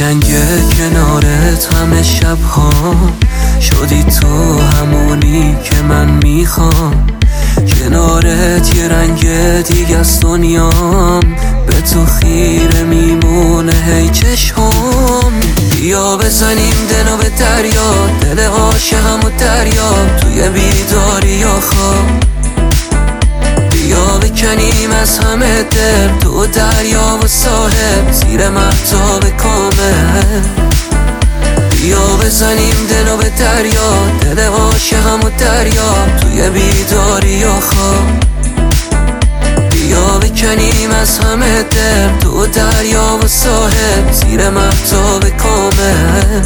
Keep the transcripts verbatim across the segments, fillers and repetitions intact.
قشنگ کنارت همه شبها شدی تو همونی که من میخوام. کنارت یه رنگ دیگه از دنیام، به تو خیره میمونه هی چشم. بیا بزنیم دلو به دریا، دل عاشقم و دریا توی بیداری یا خواب. بیا بکنیم از همه دل تو دریا و ساحل زیر مهتاب کامل. بیا بزنیم دلو به دریا، دل عاشقم و دریا توی بیداری یا خواب. بیا بکنیم از همه دل تو دریا و ساحل زیر مهتاب کامل.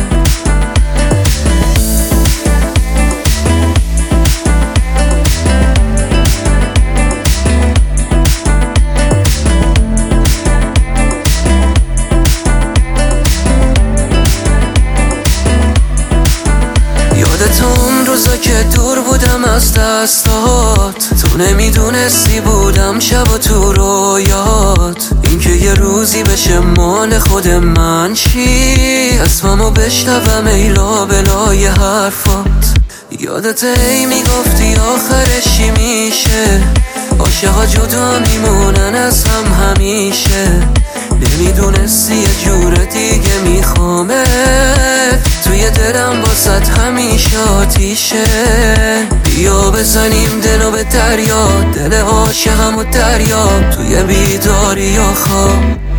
یادت اون روزا که دور بودم از دستات، تو نمیدونستی بودم شب و تو رویات. اینکه یه روزی بشه مال خود من چی، اسممو بشنوم ای لابلای حرفات. یادت ای میگفتی آخرش چی میشه، عاشقا جدا میمونن از هم همیشه. نمیدونستی یه جور دیگه میخوامت، توی دلم باست همیشه آتیشه. بیا بزنیم دلو به دریا، دل عاشقم و دریا توی بیداری یا خواب.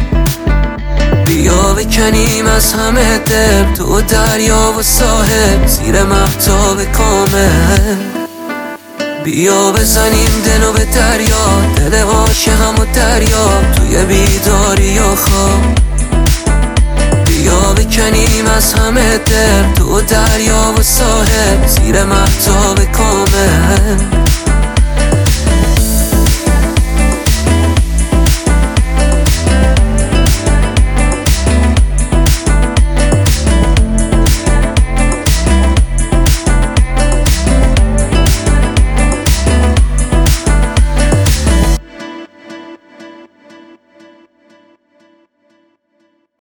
بیا بکنیم از همه دل تو دریا و ساحل زیر مهتاب کامل. بیا بزنیم دلو به دریا، دل عاشقم و دریا توی بیداری یا خواب. بیا بکنیم از همه دل تو دریا و ساحل زیر مهتاب کامل.